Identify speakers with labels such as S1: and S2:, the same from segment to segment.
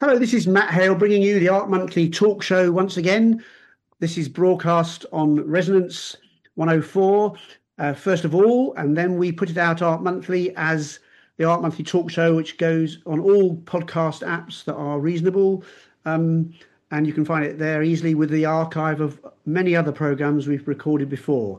S1: Hello, this is Matt Hale bringing you the Art Monthly talk show once again. This is broadcast on Resonance 104, first of all, and then we put it out Art Monthly as the Art Monthly talk show, which goes on all podcast apps that are reasonable. And you can find it there easily with the archive of many other programs we've recorded before.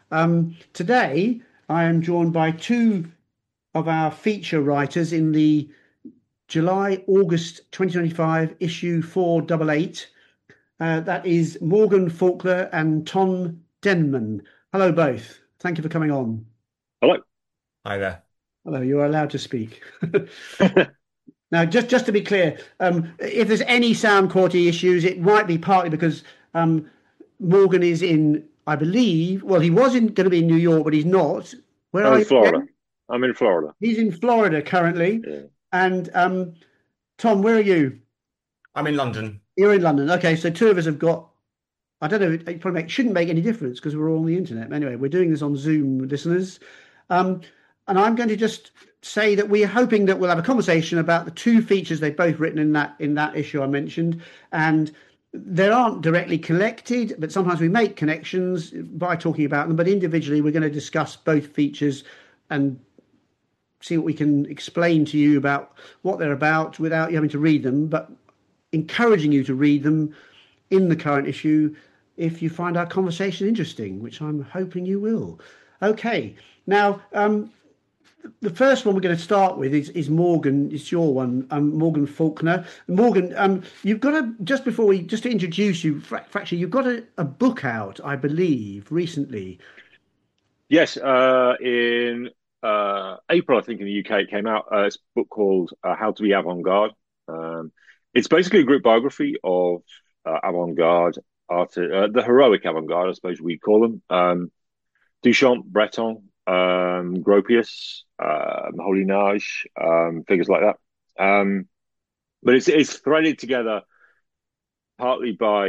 S1: Today, I am joined by two of our feature writers in the July-August 2025 issue 488. That is Morgan Faulkner and Tom Denman. Hello, both. Thank you for coming on.
S2: Hello.
S3: Hi there.
S1: Hello, you are allowed to speak. Now, just to be clear, if there's any sound quality issues, it might be partly because Morgan is in, I believe, well, he was going to be in New York, but he's not. Where
S2: I'm
S1: are
S2: in
S1: you
S2: Florida.
S1: again?
S2: I'm in Florida.
S1: He's in Florida currently.
S2: Yeah.
S1: And Tom, where are you?
S3: I'm in London.
S1: You're in London. Okay, so two of us have got. I don't know. It probably shouldn't make any difference because we're all on the internet. But anyway, we're doing this on Zoom, listeners. And I'm going to just say that we're hoping that we'll have a conversation about the two features they've both written in that issue I mentioned, and they aren't directly connected, but sometimes we make connections by talking about them. But individually, we're going to discuss both features and see what we can explain to you about what they're about without you having to read them, but encouraging you to read them in the current issue if you find our conversation interesting, which I'm hoping you will. Okay, now the first one we're going to start with is Morgan. It's your one, Morgan Faulkner. Morgan, you've got just to introduce you, fracture, you've got a book out, I believe, recently.
S2: Yes, in April, I think in the UK, it came out. It's a book called How to Be Avant-Garde. It's basically a group biography of avant-garde art, the heroic avant-garde, I suppose we call them. Duchamp, Breton, Gropius, Molinage, figures like that. But it's threaded together partly by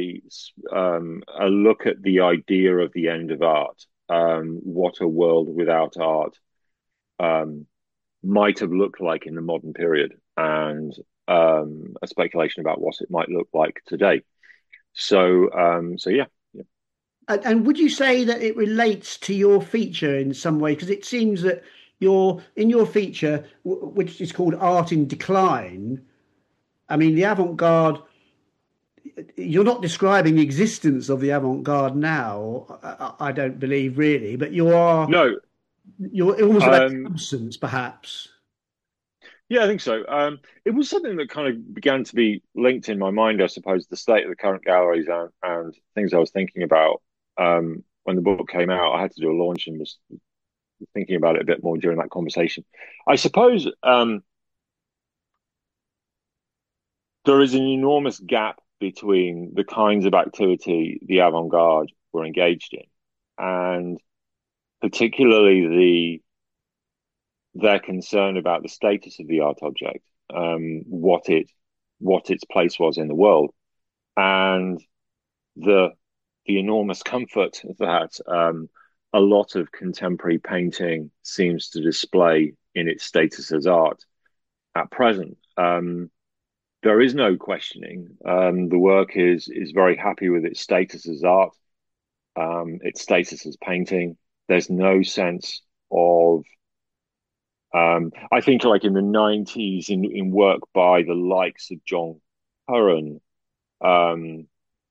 S2: a look at the idea of the end of art, what a world without art um, might have looked like in the modern period, and a speculation about what it might look like today. So yeah.
S1: And would you say that it relates to your feature in some way? Because it seems that in your feature, which is called Art in Decline, I mean, the avant-garde, you're not describing the existence of the avant-garde now, I don't believe really, but
S2: No,
S1: you're almost about
S2: um,
S1: absence, perhaps.
S2: yeah, I think so. It was something that kind of began to be linked in my mind, I suppose, the state of the current galleries and things I was thinking about when the book came out. I had to do a launch and was thinking about it a bit more during that conversation. I suppose there is an enormous gap between the kinds of activity the avant-garde were engaged in, and particularly their concern about the status of the art object, what its place was in the world, and the the enormous comfort that a lot of contemporary painting seems to display in its status as art at present. There is no questioning. The work is very happy with its status as art, its status as painting. There's no sense of I think like in the 90s in work by the likes of John Curran, um,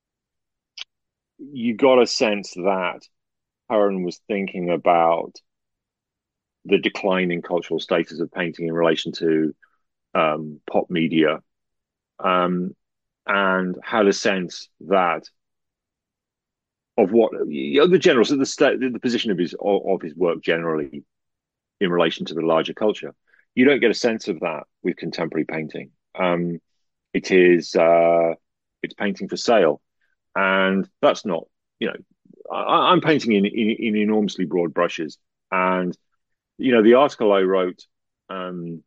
S2: you got a sense that Curran was thinking about the declining cultural status of painting in relation to pop media, um, and had a sense that of what the general, so the position of his work generally in relation to the larger culture. You don't get a sense of that with contemporary painting. It is it's painting for sale, and that's not, you know, I'm painting in enormously broad brushes, and the article I wrote um,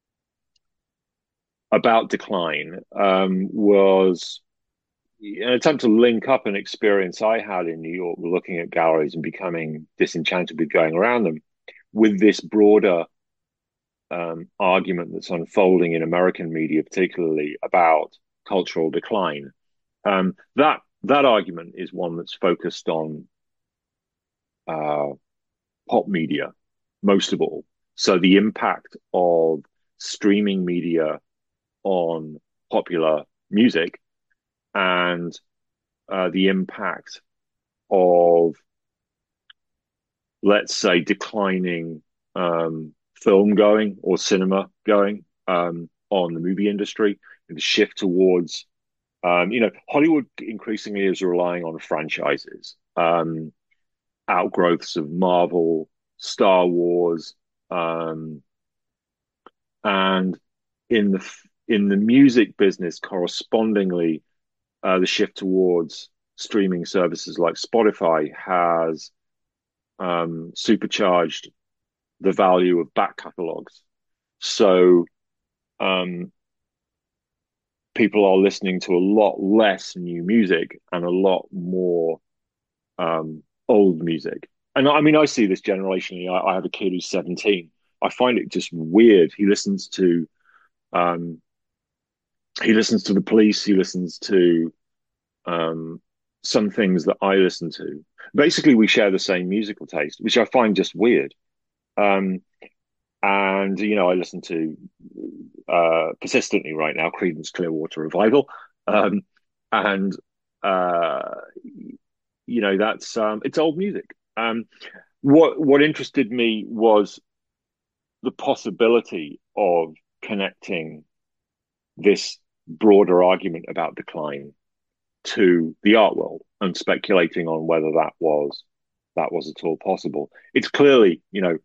S2: about decline was an attempt to link up an experience I had in New York, looking at galleries and becoming disenchanted with going around them, with this broader argument that's unfolding in American media, particularly about cultural decline. That argument is one that's focused on uh, pop media most of all. So the impact of streaming media on popular music and the impact of, let's say, declining film going or cinema going on the movie industry, and the shift towards, Hollywood increasingly is relying on franchises, outgrowths of Marvel, Star Wars, um, and in the music business, correspondingly, the shift towards streaming services like Spotify has supercharged the value of back catalogs. So um, people are listening to a lot less new music and a lot more old music. And I mean, I see this generationally. I have a kid who's 17. I find it just weird. Um, he listens to the Police. He listens to um, some things that I listen to. Basically, we share the same musical taste, which I find just weird. Um, and I listen to persistently right now Creedence Clearwater Revival, and uh, that's it's old music. What interested me was the possibility of connecting this broader argument about decline to the art world and speculating on whether that was at all possible. It's clearly,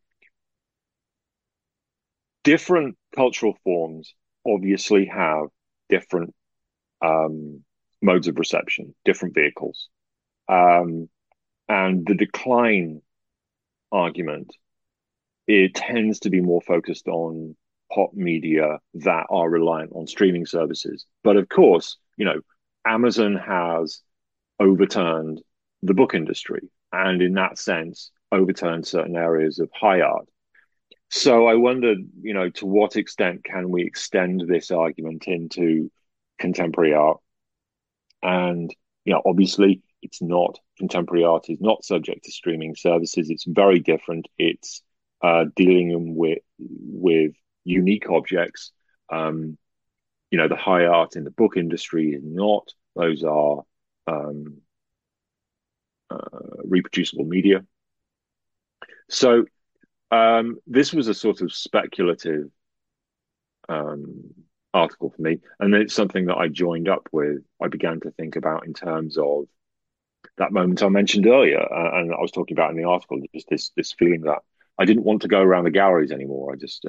S2: different cultural forms obviously have different modes of reception, different vehicles. Um, and the decline argument, it tends to be more focused on pop media that are reliant on streaming services. But of course, Amazon has overturned the book industry and in that sense overturned certain areas of high art. So I wondered, to what extent can we extend this argument into contemporary art? And, obviously it's not, contemporary art is not subject to streaming services. It's very different. It's dealing with unique objects. The high art in the book industry is not. Those are um, reproducible media. So this was a sort of speculative um, article for me, and then it's something that I joined up with. I began to think about in terms of that moment I mentioned earlier, and I was talking about in the article, just this feeling that I didn't want to go around the galleries anymore. I just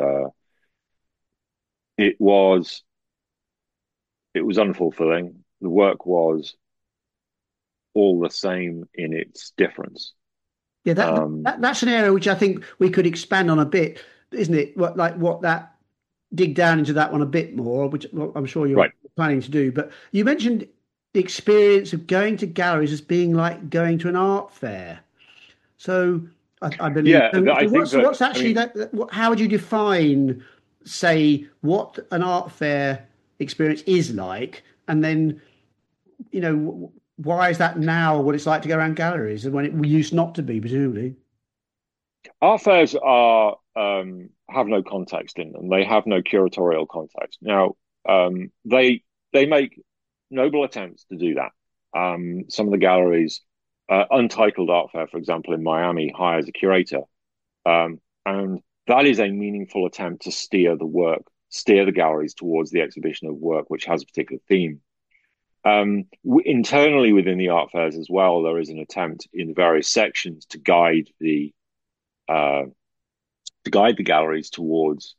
S2: it was unfulfilling. The work was all the same in its difference.
S1: Yeah,
S2: Um,
S1: that's an area which I think we could expand on a bit, isn't it? What that dig down into that one a bit more, which I'm sure you're
S2: right.
S1: planning to do. But you mentioned the experience of going to galleries as being like going to an art fair. So I believe.
S2: Yeah,
S1: So
S2: I think that.
S1: what's
S2: I
S1: actually
S2: mean,
S1: that? How would you define, say, what an art fair experience is like, and then why is that now what it's like to go around galleries and when it used not to be, presumably?
S2: art fairs are have no context in them. They have no curatorial context. Now, they make noble attempts to do that. Some of the galleries, Untitled Art Fair, for example, in Miami, hires a curator, and that is a meaningful attempt to steer the galleries towards the exhibition of work which has a particular theme. Internally within the art fairs as well, there is an attempt in the various sections uh, to guide the galleries towards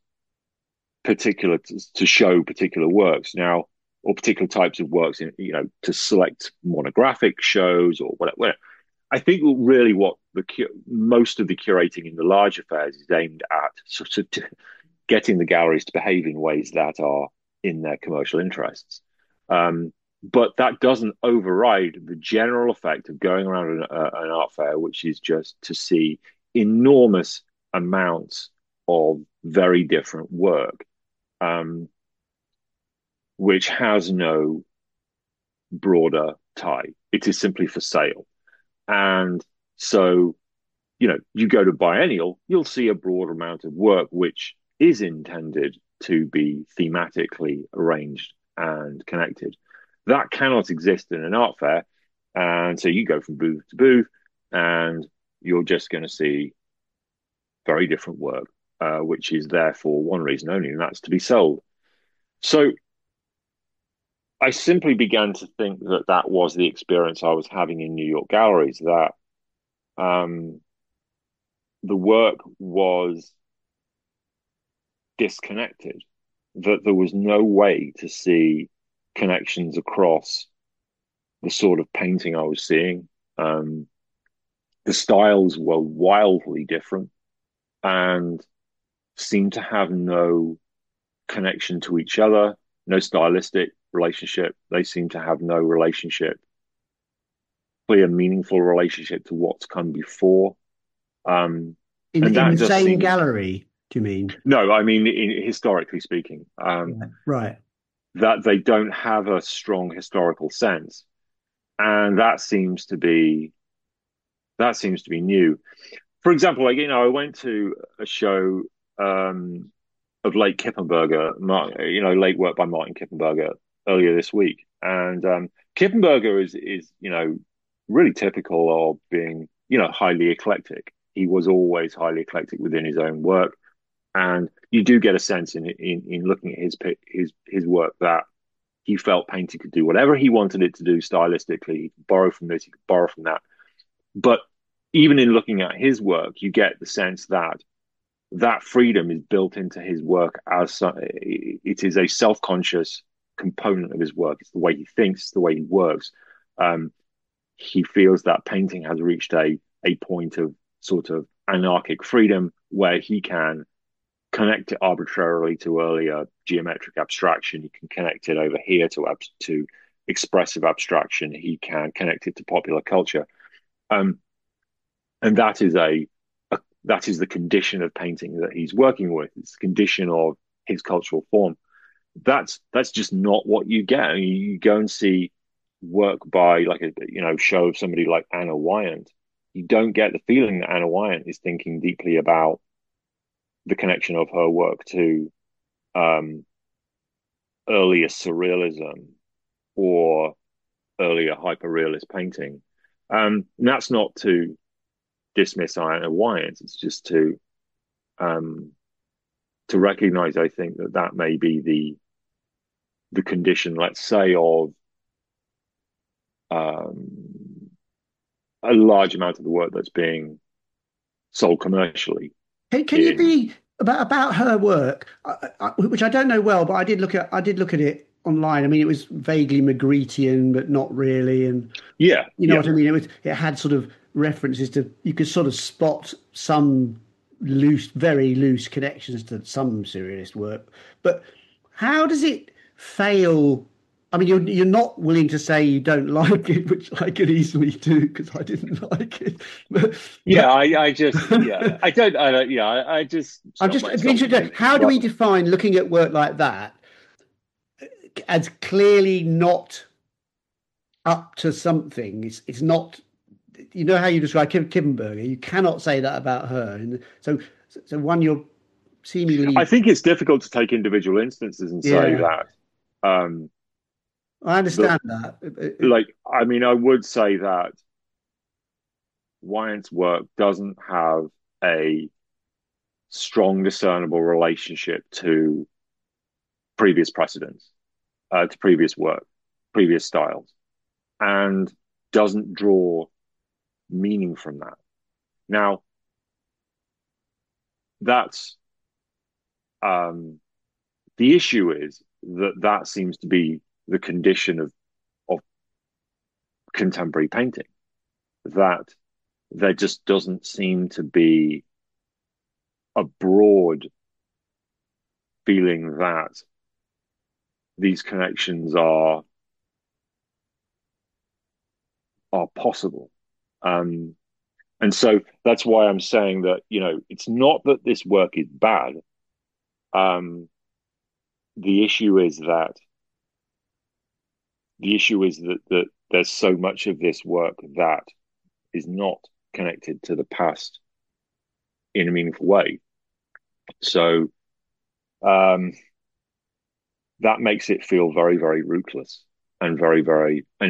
S2: to show particular works now, or particular types of works in, to select monographic shows or whatever. I think really what most of the curating in the larger fairs is aimed at sort of getting the galleries to behave in ways that are in their commercial interests. But that doesn't override the general effect of going around an art fair, which is just to see enormous amounts of very different work, um, which has no broader tie. It is simply for sale. And so, you go to Biennial, you'll see a broad amount of work which is intended to be thematically arranged and connected. That cannot exist in an art fair. And so you go from booth to booth, and you're just going to see very different work, which is there for one reason only, and that's to be sold. So I simply began to think that that was the experience I was having in New York galleries, that um, the work was disconnected, that there was no way to see connections across the sort of painting I was seeing. The styles were wildly different and seemed to have no connection to each other, no stylistic relationship. They seem to have no relationship, clear, meaningful relationship to what's come before. Um, and
S1: In
S2: that
S1: the
S2: just
S1: same
S2: seems
S1: gallery, do you mean?
S2: no, I mean, historically speaking,
S1: Right.
S2: that they don't have a strong historical sense, and that seems to be new. For example, I went to a show of late Kippenberger, late work by Martin Kippenberger earlier this week, and Kippenberger is really typical of being highly eclectic. He was always highly eclectic within his own work, and you do get a sense in looking at his work that he felt painting could do whatever he wanted it to do stylistically. He could borrow from this, he could borrow from that. But even in looking at his work, you get the sense that that freedom is built into his work as it is a self-conscious component of his work. It's the way he thinks, the way he works. Um, he feels that painting has reached a point of sort of anarchic freedom where he can connect it arbitrarily to earlier geometric abstraction. He can connect it over here to expressive abstraction. He can connect it to popular culture, and that is the condition of painting that he's working with. It's the condition of his cultural form. That's just not what you get. You go and see work by like a show of somebody like Anna Wyant. You don't get the feeling that Anna Wyant is thinking deeply about the connection of her work to um, earlier surrealism or earlier hyperrealist painting. And that's not to dismiss Anna Wyant. It's just um, to recognize, I think, that may be the condition, let's say, of um, a large amount of the work that's being sold commercially
S1: Can you
S2: in
S1: be about her work, which I don't know well, but I did look at it online. I mean, it was vaguely Magrittean, but not really, and
S2: yeah,
S1: you know
S2: yeah.
S1: what I mean. It had sort of references to you could sort of spot some very loose connections to some surrealist work. But how does it fail? I mean, you're not willing to say you don't like it, which I could easily do because I didn't like it.
S2: Yeah,
S1: But
S2: I just, yeah, I don't, yeah, I just
S1: I'm
S2: stop
S1: just
S2: myself from
S1: interested.
S2: doing it.
S1: How do
S2: But
S1: we define looking at work like that as clearly not up to something? It's not. You know how you describe Kippenberger. You cannot say that about her. And so one, you're
S2: I
S1: seemingly,
S2: think it's difficult to take individual instances and say
S1: yeah.
S2: that, um,
S1: I
S2: that,
S1: understand that.
S2: like, I mean, I would say that Wyant's work doesn't have a strong discernible relationship to previous precedents, to previous work, previous styles, and doesn't draw meaning from that. Now, that's the issue is that seems to be the condition of contemporary painting, that there just doesn't seem to be a broad feeling that these connections are possible. Um, And so that's why I'm saying that, it's not that this work is bad. Um, the issue is that that there's so much of this work that is not connected to the past in a meaningful way. So um, that makes it feel very, very rootless and very, very, and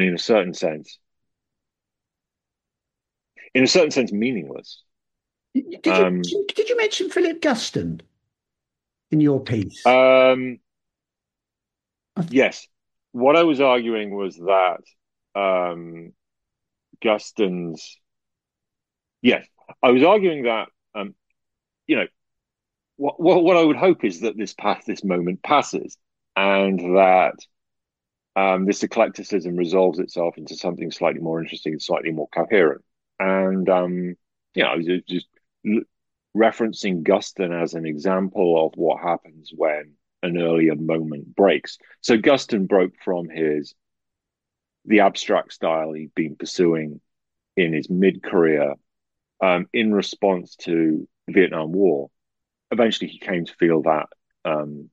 S2: in a certain sense, meaningless.
S1: Did you
S2: Um,
S1: did you mention Philip Guston in your piece?
S2: um,
S1: I th-
S2: yes, what I was arguing was that um, Guston's, yes, I was arguing that you know what I would hope is that this moment passes, and that this eclecticism resolves itself into something slightly more interesting, slightly more coherent. And I was just referencing Guston as an example of what happens when an earlier moment breaks. So Guston broke from the abstract style he'd been pursuing in his mid-career in response to the Vietnam War. Eventually, he came to feel that um,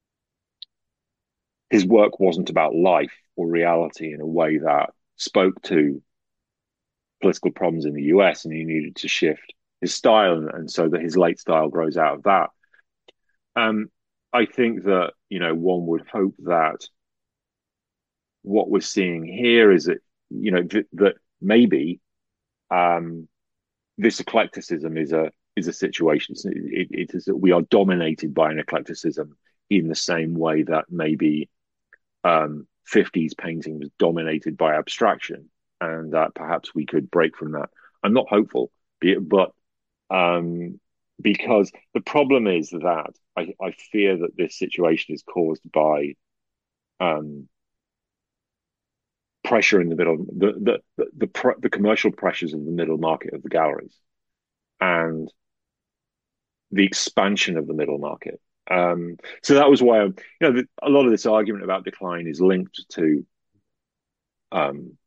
S2: his work wasn't about life or reality in a way that spoke to political problems in the US, and he needed to shift his style, and so that his late style grows out of that. Um, I think that one would hope that what we're seeing here is that that maybe um, this eclecticism is a situation. It is that we are dominated by an eclecticism in the same way that maybe 50s painting was dominated by abstraction, and that perhaps we could break from that. I'm not hopeful, but um, because the problem is that I fear that this situation is caused by um, pressure in the middle, the commercial pressures in the middle market of the galleries, and the expansion of the middle market. So that was why a lot of this argument about decline is linked to um,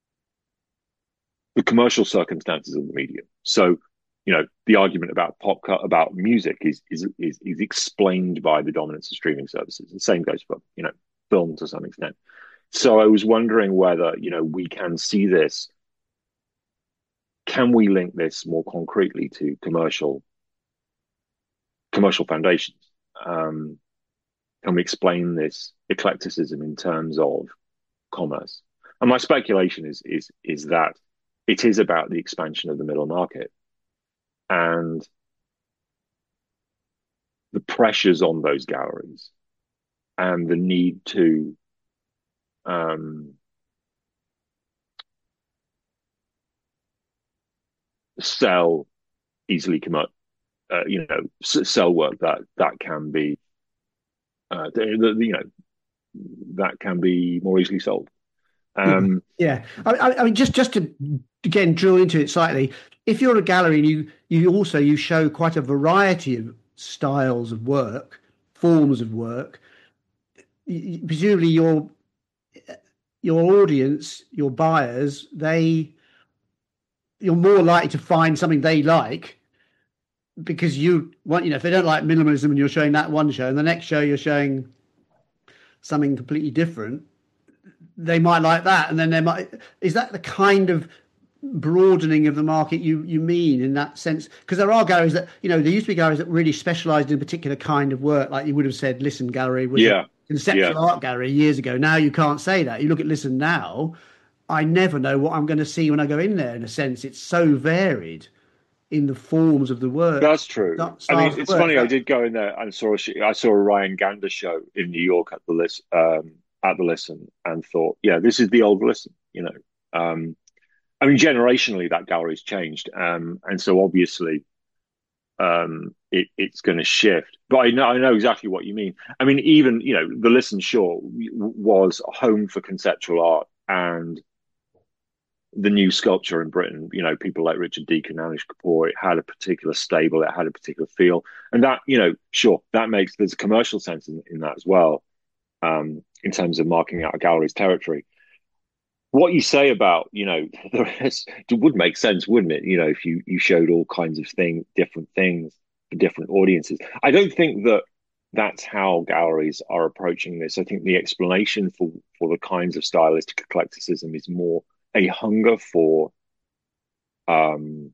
S2: the commercial circumstances of the medium. So, the argument about about music is explained by the dominance of streaming services. The same goes for film to some extent. So I was wondering whether we can see this. Can we link this more concretely to commercial foundations? Um, can we explain this eclecticism in terms of commerce? And my speculation is that it is about the expansion of the middle market and the pressures on those galleries and the need to um, sell easily sell work that can be that can be more easily sold.
S1: yeah,
S2: Um,
S1: yeah. I mean, just to again drill into it slightly. If you're a gallery and you show quite a variety of styles of work, forms of work, presumably your audience, your buyers, you're more likely to find something they like because you want, if they don't like minimalism and you're showing that one show and the next show you're showing something completely different, they might like that. And then is that the kind of broadening of the market you mean in that sense? Because there are galleries that, there used to be galleries that really specialized in a particular kind of work. Like you would have said, Listen Gallery was a
S2: yeah, yeah,
S1: conceptual art gallery years ago. Now you can't say that. You look at Listen now, I never know what I'm going to see when I go in there. In a sense, it's so varied in the forms of the work,
S2: that's true. I mean,
S1: styles of
S2: it's
S1: work.
S2: funny. I did go in there and I saw a Ryan Gander show in New York at the Listen, and thought, yeah, this is the old Listen. I mean, generationally, that gallery's changed, and so obviously, it's going to shift. But I know exactly what you mean. I mean, even the Listen Shore was a home for conceptual art and the new sculpture in Britain. People like Richard Deacon, Anish Kapoor. It had a particular stable. It had a particular feel, and that sure, there's a commercial sense in that as well, in terms of marking out a gallery's territory. what you say about, the rest, it would make sense, wouldn't it? If you showed all kinds of different things for different audiences. I don't think that that's how galleries are approaching this. I think the explanation for the kinds of stylistic eclecticism is more a hunger for um,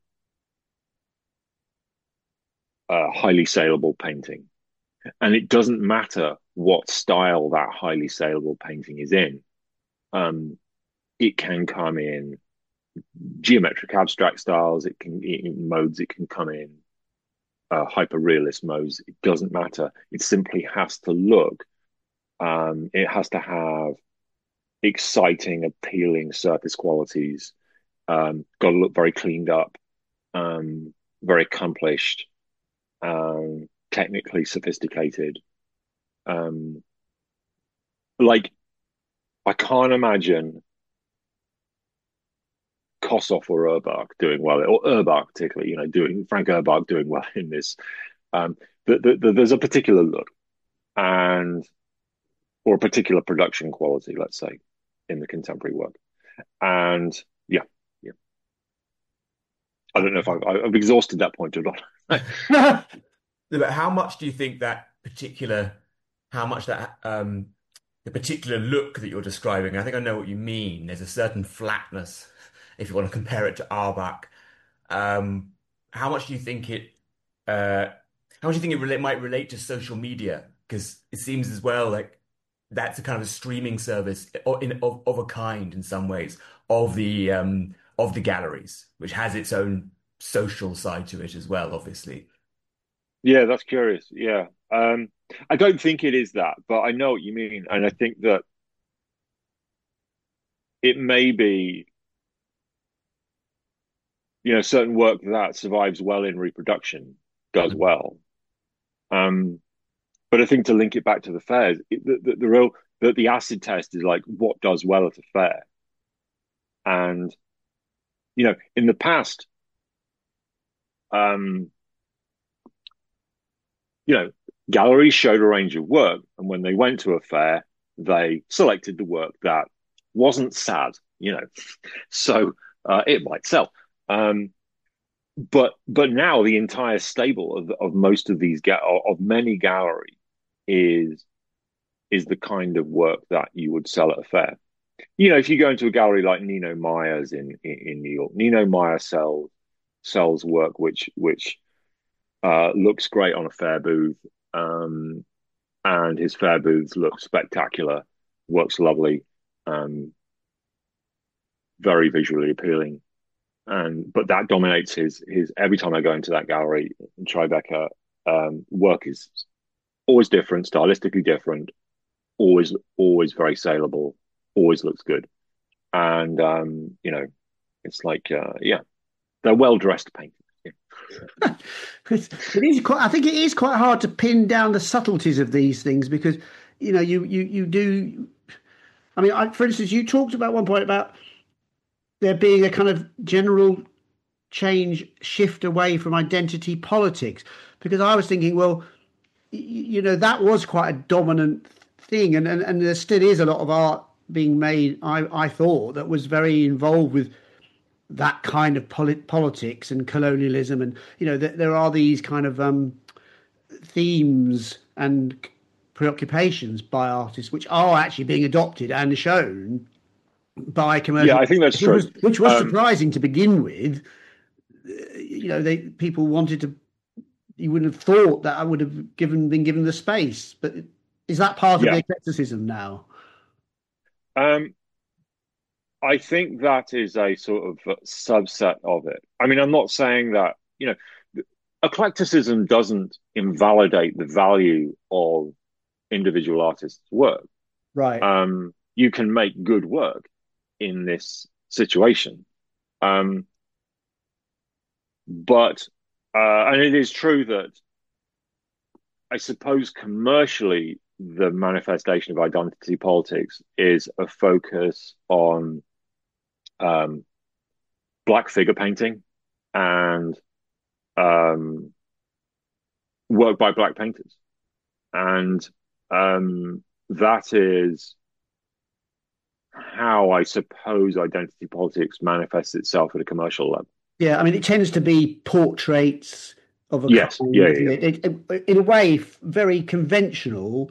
S2: highly saleable painting, and it doesn't matter what style that highly saleable painting is in. Um, it can come in geometric abstract styles. It can in modes. It can come in hyper realist modes. It doesn't matter. It simply has to look. It has to have exciting, appealing surface qualities. Got to look very cleaned up, very accomplished, technically sophisticated. Um, like I can't imagine Kossoff or Urbach doing well, or Urbach particularly, doing Frank Urbach doing well in this. Um, there's a particular look and or a particular production quality, let's say, in the contemporary work. And yeah, yeah. I don't know if I've exhausted that point or not.
S3: But how much do you think how much that the particular look that you're describing? I think I know what you mean. There's a certain flatness, if you want to compare it to Arbach. Um, how much do you think uh, how much do you think might relate to social media? Because it seems as well like that's a kind of a streaming service of a kind in some ways of the galleries, which has its own social side to it as well, obviously.
S2: Yeah, that's curious. Yeah. I don't think it is that, but I know what you mean. And I think that it may be, certain work that survives well in reproduction does well. Um, but I think to link it back to the fairs, the real the acid test is like what does well at a fair. And in the past, um, you know, galleries showed a range of work, and when they went to a fair, they selected the work that wasn't sad, so it might sell. Um, but now the entire stable of most of these of many galleries is the kind of work that you would sell at a fair. If you go into a gallery like Nino Meyer's in New York, Nino Meyer sells work which looks great on a fair booth, and his fair booths look spectacular, works lovely, um, very visually appealing, and but that dominates his. Every time I go into that gallery in Tribeca, work is always different, stylistically different, always very saleable, always looks good, and it's like yeah, they're well dressed paintings. Yeah.
S1: It is quite. I think it is quite hard to pin down the subtleties of these things because you do. I mean, for instance, you talked about one point about there being a kind of general shift away from identity politics, because I was thinking, well, that was quite a dominant thing, and there still is a lot of art being made. I thought that was very involved with that kind of politics and colonialism, and there are these kind of themes and preoccupations by artists which are actually being adopted and shown by
S2: Yeah,
S1: commercial,
S2: I think that's true.
S1: which was surprising to begin with. People wanted to. You wouldn't have thought that I would have been given the space, but is that part of
S2: Yeah,
S1: the eclecticism now?
S2: um, I think that is a sort of subset of it. I mean, I'm not saying that eclecticism doesn't invalidate the value of individual artists' work.
S1: Right.
S2: You can make good work in this situation. Um, but and it is true that I suppose commercially the manifestation of identity politics is a focus on um, black figure painting and um, work by black painters, and that is how I suppose identity politics manifests itself at a commercial level.
S1: Yeah, I mean, it tends to be portraits of a
S2: Yes, yeah,
S1: kind,
S2: yeah,
S1: doesn't
S2: yeah.
S1: in a way, very conventional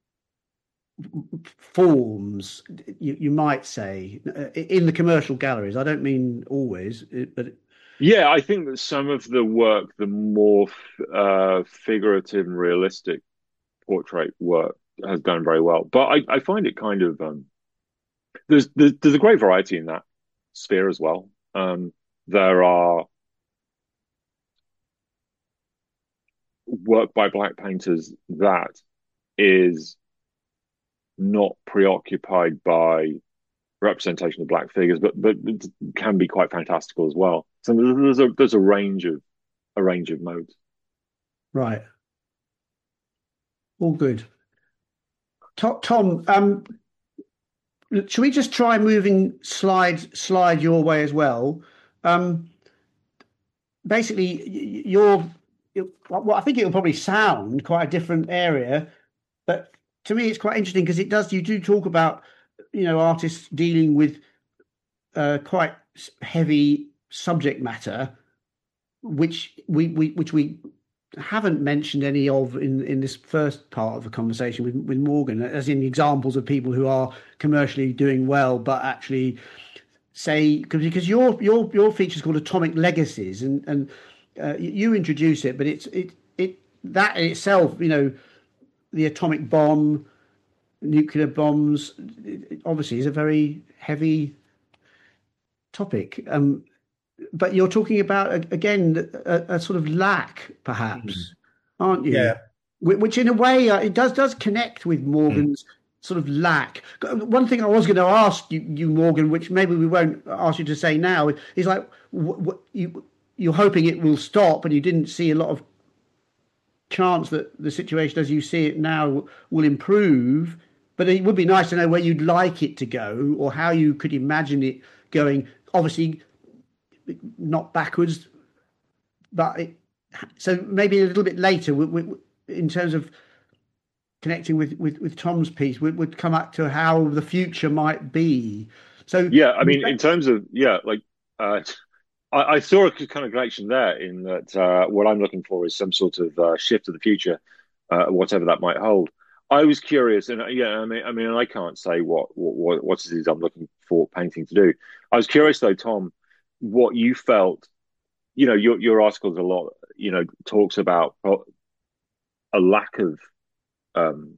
S1: forms, you might say, in the commercial galleries. I don't mean always, but
S2: Yeah, I think that some of the work, the more figurative and realistic portrait work, has done very well. But I find it kind of there's a great variety in that sphere as well. There are work by black painters that is not preoccupied by representation of black figures, but it can be quite fantastical as well. So there's a range of modes.
S1: right, all good. Tom, should we just try moving slide your way as well? Um, Basically, well, I think it will probably sound quite a different area, but to me, it's quite interesting because it does. You do talk about, artists dealing with quite heavy subject matter, which we haven't mentioned any of in this first part of the conversation with Morgan, as in examples of people who are commercially doing well, but actually say because your feature is called Atomic Legacies, and you introduce it, but it that in itself, the atomic bomb, nuclear bombs, obviously is a very heavy topic. But you're talking about again a sort of lack,
S3: Mm.
S1: perhaps, aren't you?
S3: Yeah.
S1: Which, in a way, it does connect with
S3: Mm.
S1: Morgan's sort of lack. One thing I was going to ask you, Morgan, which maybe we won't ask you to say now, is like you're hoping it will stop, and you didn't see a lot of chance that the situation as you see it now will improve. But it would be nice to know where you'd like it to go, or how you could imagine it going. Obviously, not backwards, but so maybe a little bit later, in terms of connecting with Tom's piece, would come up to how the future might be. So,
S2: Yeah, I mean, in terms of like I saw a kind of connection there in that what I'm looking for is some sort of shift to the future, whatever that might hold. I was curious, and yeah, I mean, I can't say what it is I'm looking for painting to do. I was curious though, Tom, what you felt. Your articles a lot, talks about a lack of um,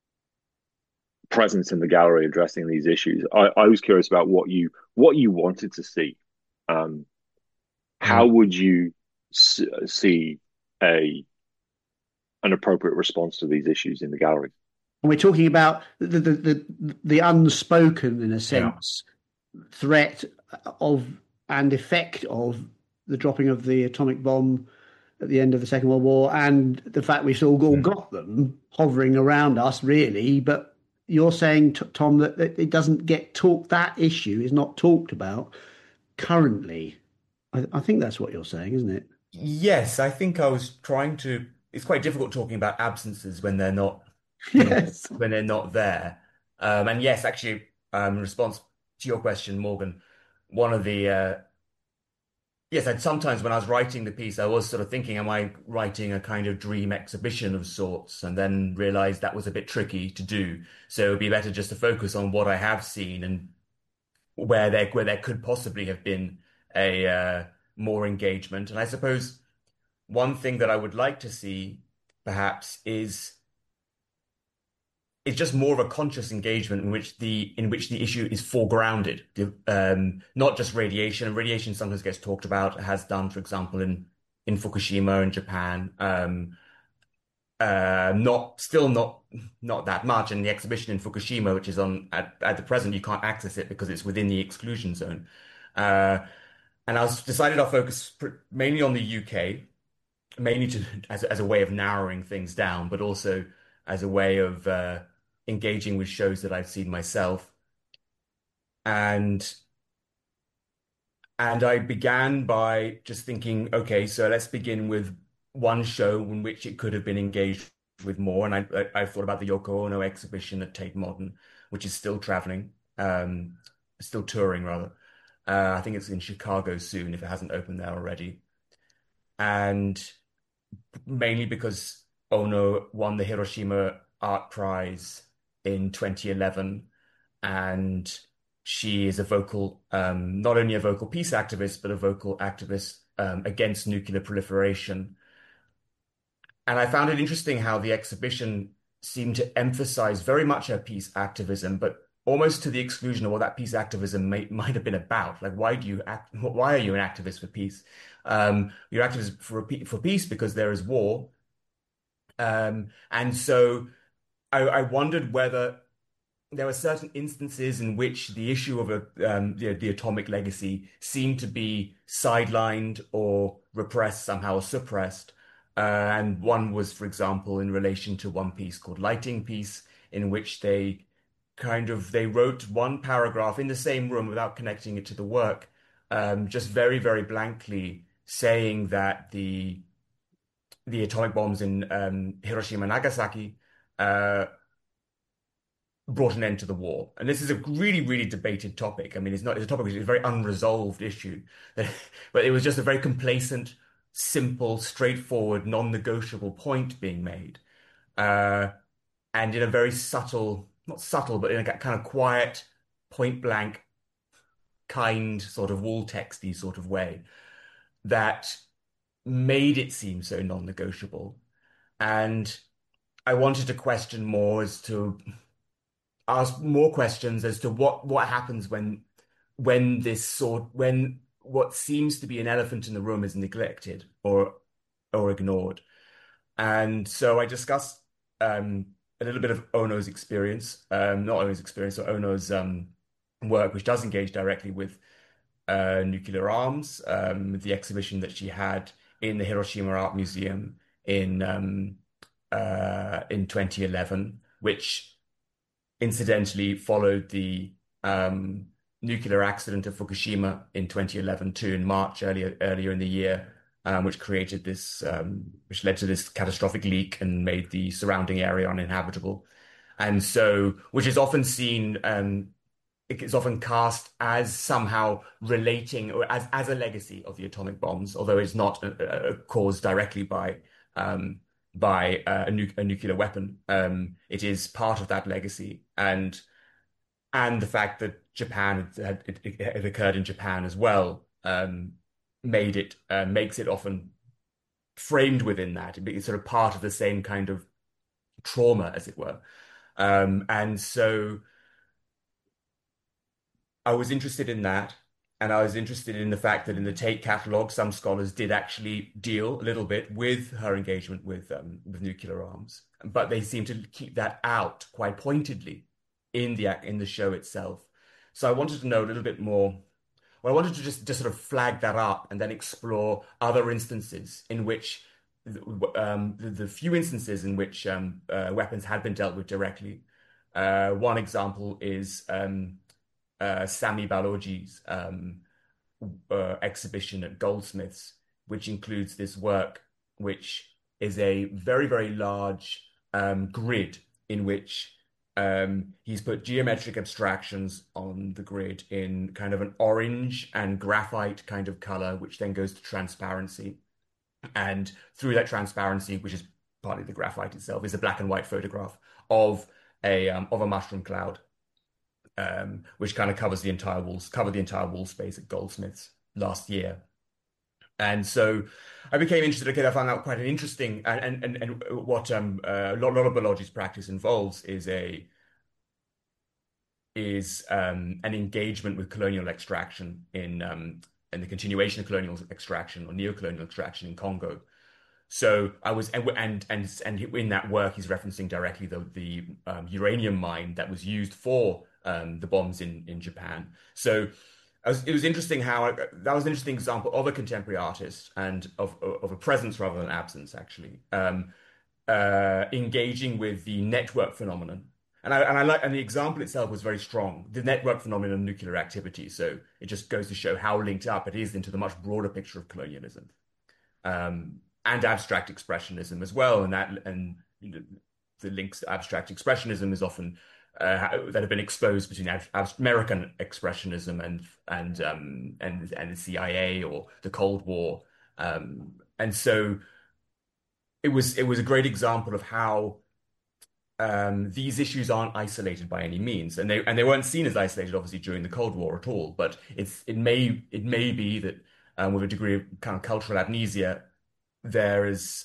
S2: presence in the gallery addressing these issues. I was curious about what you wanted to see. Um, how
S3: Mm.
S2: would you see a an appropriate response to these issues in the gallery?
S1: we're talking about the unspoken, in a
S3: Yeah.
S1: sense, threat of and effect of the dropping of the atomic bomb at the end of the Second World War, and the fact we've all
S3: Mm.
S1: got them hovering around us, really. But you're saying, Tom, that it doesn't get talked. That issue is not talked about currently. I think that's what you're saying, isn't it?
S3: Yes, I think I was trying to. It's quite difficult talking about absences when they're not,
S1: Yes.
S3: when they're not there. And yes, actually, in response to your question, Morgan, one of the yes, I'd sometimes when I was writing the piece, I was sort of thinking, am I writing a kind of dream exhibition of sorts? And then realized that was a bit tricky to do. So it would be better just to focus on what I have seen and where there could possibly have been a more engagement. And I suppose one thing that I would like to see perhaps is just more of a conscious engagement in which the issue is foregrounded. Not just radiation. And radiation sometimes gets talked about, has done, for example, in Fukushima in Japan. Not that much. And the exhibition in Fukushima, which is on at the present, you can't access it because it's within the exclusion zone. Uh, and I was decided I'll focus mainly on the UK, mainly as a way of narrowing things down, but also as a way of engaging with shows that I've seen myself. And and I began by just thinking, okay, so let's begin with one show in which it could have been engaged with more. And I thought about the Yoko Ono exhibition at Tate Modern, which is still traveling. um, still touring rather. I think it's in Chicago soon if it hasn't opened there already. And mainly because Ono won the Hiroshima Art Prize in 2011, and she is a vocal, not only a vocal peace activist, but a vocal activist against nuclear proliferation. And I found it interesting how the exhibition seemed to emphasize very much her peace activism, but almost to the exclusion of what that peace activism might have been about. Like, why do you act? Why are you an activist for peace? You're activist for peace because there is war. And so I wondered whether there were certain instances in which the issue of the atomic legacy seemed to be sidelined or repressed somehow or suppressed. And one was, for example, in relation to one piece called Lighting Piece, in which they wrote one paragraph in the same room without connecting it to the work, just very, very blankly saying that the atomic bombs in Hiroshima and Nagasaki uh, brought an end to the war. And this is a really, really debated topic. I mean, it's a topic which is a very unresolved issue, but it was just a very complacent, simple, straightforward, non-negotiable point being made. Uh, and in a very subtle, not subtle, but in a kind of quiet, point blank, kind sort of wall texty sort of way that made it seem so non-negotiable. And I wanted to question more as to ask more questions as to what happens when what seems to be an elephant in the room is neglected or ignored. And so I discussed a little bit of Ono's experience, not Ono's experience, or Ono's work, which does engage directly with nuclear arms, the exhibition that she had in the Hiroshima Art Museum in 2011, which incidentally followed the nuclear accident of Fukushima in 2011 too, in March earlier in the year, which led to this catastrophic leak and made the surrounding area uninhabitable. And so, which is often seen, it is often cast as somehow relating or as a legacy of the atomic bombs, although it's not caused directly by a nuclear weapon. It is part of that legacy, and the fact that it occurred in Japan as well makes it often framed within that. It's sort of part of the same kind of trauma, as it were. And so I was interested in that. And I was interested in the fact that in the Tate catalog, some scholars did actually deal a little bit with her engagement with nuclear arms, but they seem to keep that out quite pointedly in the show itself. So I wanted to know a little bit more. Well, I wanted to just sort of flag that up and then explore other instances in which the few instances in which weapons had been dealt with directly. One example is Sami Balogi's exhibition at Goldsmiths, which includes this work, which is a very, very large grid in which he's put geometric abstractions on the grid in kind of an orange and graphite kind of color, which then goes to transparency. And through that transparency, which is partly the graphite itself, is a black and white photograph of a mushroom cloud, which kind of covered the entire wall space at Goldsmiths last year. And so I became interested. Okay, I found out quite an interesting and what a lot of Balaji's practice involves is an engagement with colonial extraction in the continuation of colonial extraction or neocolonial extraction in Congo. So I was, and in that work, he's referencing directly the uranium mine that was used for the bombs in Japan. So it was interesting that was an interesting example of a contemporary artist and of a presence rather than absence, actually, engaging with the network phenomenon. And the example itself was very strong, the network phenomenon of nuclear activity. So it just goes to show how linked up it is into the much broader picture of colonialism. And abstract expressionism as well, and the links to abstract expressionism is often that have been exposed between American expressionism and the CIA or the Cold War. And so it was a great example of how these issues aren't isolated by any means, and they weren't seen as isolated, obviously, during the Cold War at all. But it may be that with a degree of kind of cultural amnesia, there is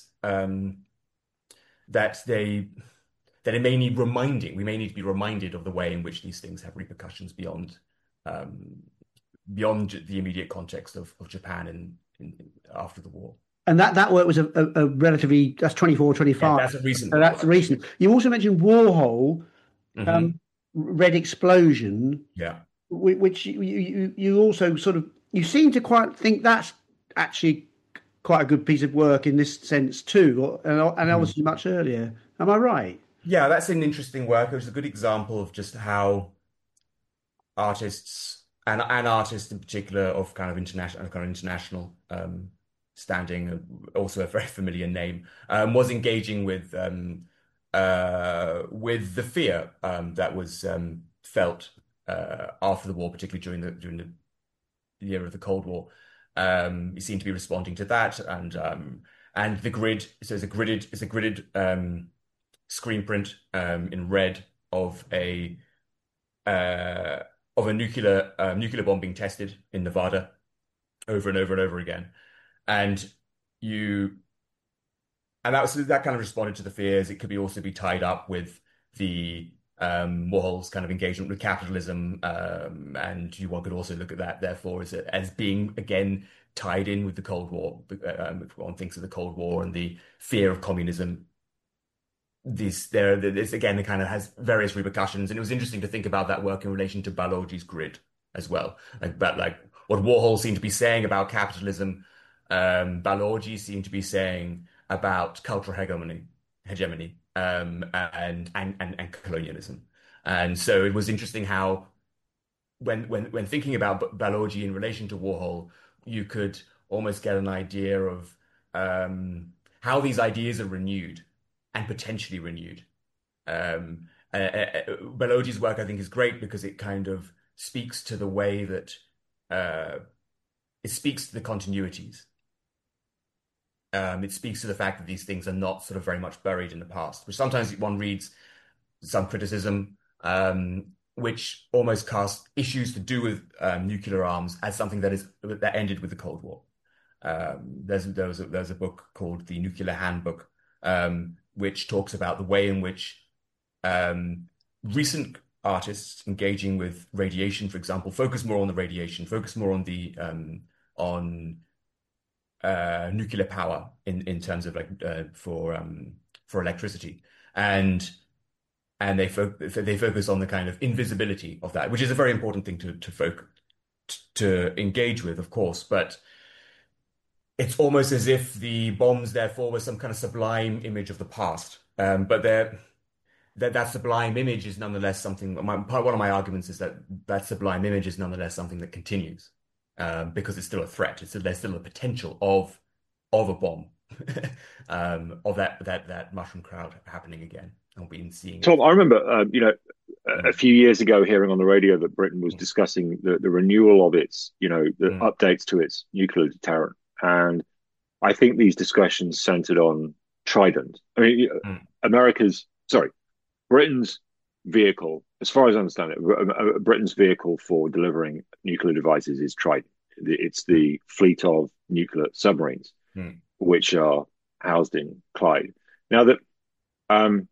S3: that they that it may need reminding. We may need to be reminded of the way in which these things have repercussions um, beyond the immediate context of Japan after the war.
S1: And that work was a relatively, that's 24,
S3: Yeah,
S1: 25.
S3: that's a recent
S1: So that's
S3: work.
S1: recent. You also mentioned Warhol,
S3: Hmm.
S1: Red Explosion,
S3: Yeah.
S1: which you also sort of, you seem to quite think that's actually quite a good piece of work in this sense too, and
S3: Mhm.
S1: obviously much earlier. Am I right?
S3: Yeah, that's an interesting work. It was a good example of just how artists and artists in particular of kind of international standing, also a very familiar name, was engaging with the fear that was felt after the war, particularly during the year of the Cold War. He seemed to be responding to that, and the grid. So it's a gridded screen print in red of a uh, of a nuclear bomb being tested in Nevada over and over and over again, and you that kind of responded to the fears. It could be also be tied up with the Warhol's kind of engagement with capitalism, and one could also look at that, therefore, as being again tied in with the Cold War. If one thinks of the Cold War and the fear of communism, this again, it kind of has various repercussions, and it was interesting to think about that work in relation to Balogi's Grid as well, like what Warhol seemed to be saying about capitalism, Balogi seemed to be saying about cultural hegemony, and colonialism. And so it was interesting how when thinking about Balogi in relation to Warhol, you could almost get an idea of how these ideas are renewed and potentially renewed. Balogi's work, I think, is great because it kind of speaks to the way that uh, it speaks to the continuities. It speaks to the fact that these things are not sort of very much buried in the past, which sometimes one reads some criticism, which almost casts issues to do with nuclear arms as something that ended with the Cold War. There's a book called The Nuclear Handbook, which talks about the way in which recent artists engaging with radiation, for example, focus more on the radiation, focus more on the on nuclear power in terms of like for electricity, and they focus on the kind of invisibility of that, which is a very important thing to engage with, of course, but it's almost as if the bombs, therefore, were some kind of sublime image of the past. But that sublime image is nonetheless something. One of my arguments is that that sublime image is nonetheless something that continues, because it's still a threat. There's still a potential of a bomb, of that mushroom cloud happening again, and we've been seeing it.
S2: Tom, I remember, a
S3: Mm,
S2: few years ago hearing on the radio that Britain was
S3: mm,
S2: discussing the renewal of its, the
S3: mm,
S2: updates to its nuclear deterrent. And I think these discussions centered on Trident. I mean,
S3: mm,
S2: sorry, Britain's vehicle, as far as I understand it, Britain's vehicle for delivering nuclear devices is Trident. It's
S3: mm,
S2: the fleet of nuclear submarines,
S3: mm,
S2: which are housed in Clyde. Now that um,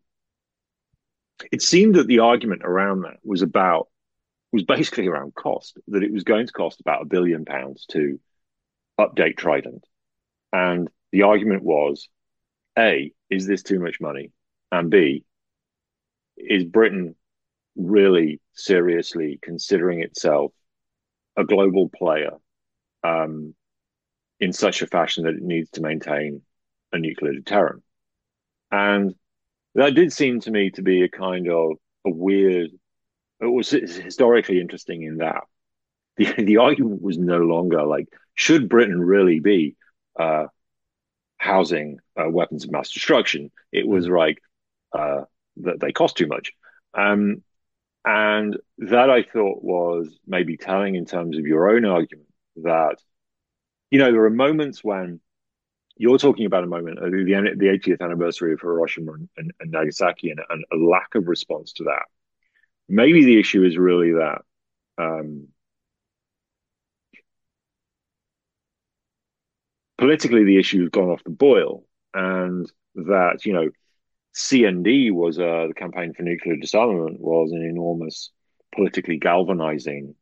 S2: it seemed that the argument around that was basically around cost, that it was going to cost about £1 billion to update Trident. And the argument was, A, is this too much money? And B, is Britain really seriously considering itself a global player, um, in such a fashion that it needs to maintain a nuclear deterrent? And that did seem to me to be a kind of a weird, it was historically interesting in that the argument was no longer like, should Britain really be uh, housing weapons of mass destruction? It was
S3: mm,
S2: like, that they cost too much. Um, And that I thought was maybe telling in terms of your own argument that, there are moments when you're talking about a moment, the 80th anniversary of Hiroshima and Nagasaki, and a lack of response to that. Maybe the issue is really that um, politically the issue has gone off the boil, and that CND was the Campaign for Nuclear Disarmament was an enormous politically galvanizing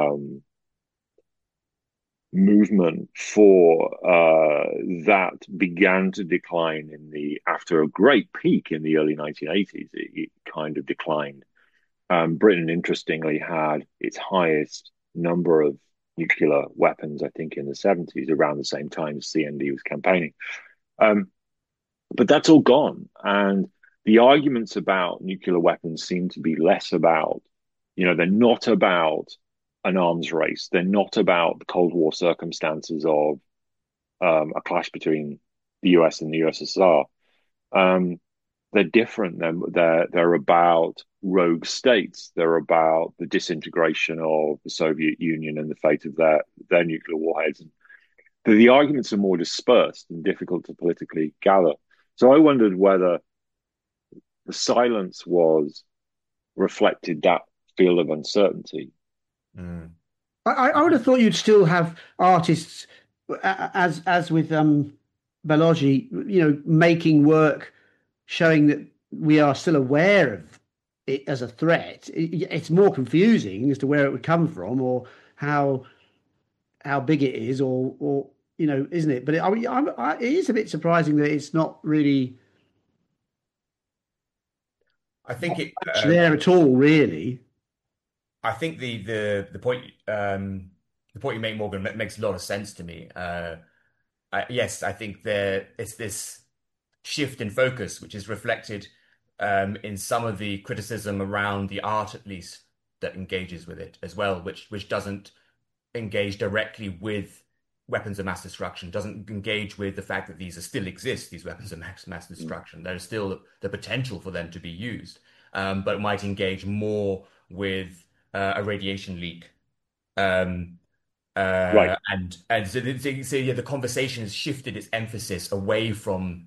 S2: movement for that began to decline after a great peak in the early 1980s. It kind of declined. Britain, interestingly, had its highest number of nuclear weapons, I think, in the 70s, around the same time as CND was campaigning. But that's all gone. And the arguments about nuclear weapons seem to be less about, they're not about an arms race. They're not about the Cold War circumstances of a clash between the US and the USSR. They're different. They're about rogue states. They're about the disintegration of the Soviet Union and the fate of their nuclear warheads. And the arguments are more dispersed and difficult to politically gather. So I wondered whether the silence reflected that feel of uncertainty.
S3: Mm.
S1: I would have thought you'd still have artists, as with Balaji, making work showing that we are still aware of it as a threat. It's more confusing as to where it would come from or how big it is, or isn't it? But it is a bit surprising that it's not really.
S3: I think
S1: there at all, really.
S3: I think the point you make, Morgan, makes a lot of sense to me. Yes, I think it's this shift in focus, which is reflected in some of the criticism around the art, at least, that engages with it as well, which doesn't engage directly with weapons of mass destruction, doesn't engage with the fact that these still exist, these weapons of mass destruction. There's still the potential for them to be used, but might engage more with a radiation leak.
S2: Right.
S3: And so the conversation has shifted its emphasis away from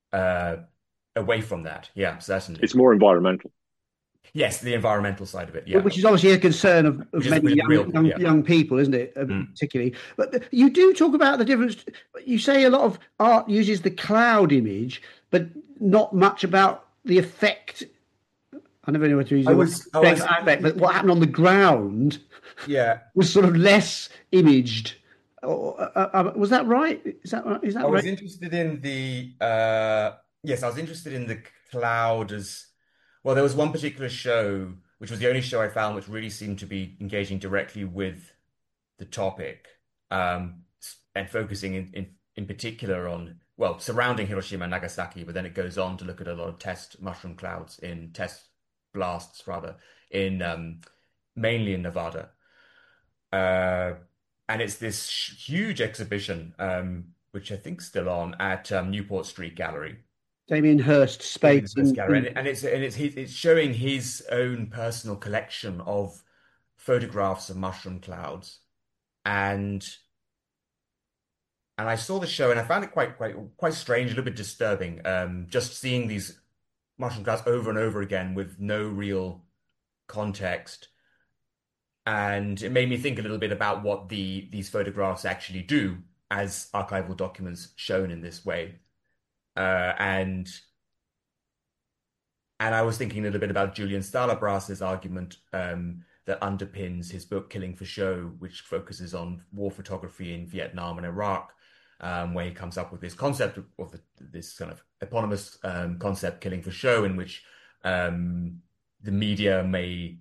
S3: that. Yeah, certainly.
S2: It's more environmental.
S3: Yes, the environmental side of it, yeah.
S1: Which is obviously a concern of many young people, isn't it? Particularly. But you do talk about the difference. You say a lot of art uses the cloud image, but not much about the effect. I never knew what to use the effect, but what happened on the ground was sort of less imaged. Was that right? Is that right?
S3: I was interested in yes, I was interested in the cloud as well. There was one particular show, which was the only show I found which really seemed to be engaging directly with the topic, and focusing in particular on, well, surrounding Hiroshima and Nagasaki, but then it goes on to look at a lot of test mushroom clouds test blasts rather in mainly in Nevada. And it's this huge exhibition, which I think is still on at Newport Street Gallery.
S1: Damien Hirst Space
S3: Gallery. And it's showing his own personal collection of photographs of mushroom clouds. And I saw the show and I found it quite strange, a little bit disturbing. Just seeing these mushroom clouds over and over again with no real context. And it made me think a little bit about what these photographs actually do as archival documents shown in this way. And I was thinking a little bit about Julian Stallabras's argument that underpins his book Killing for Show, which focuses on war photography in Vietnam and Iraq, where he comes up with this concept of this kind of eponymous concept, killing for show, in which the media may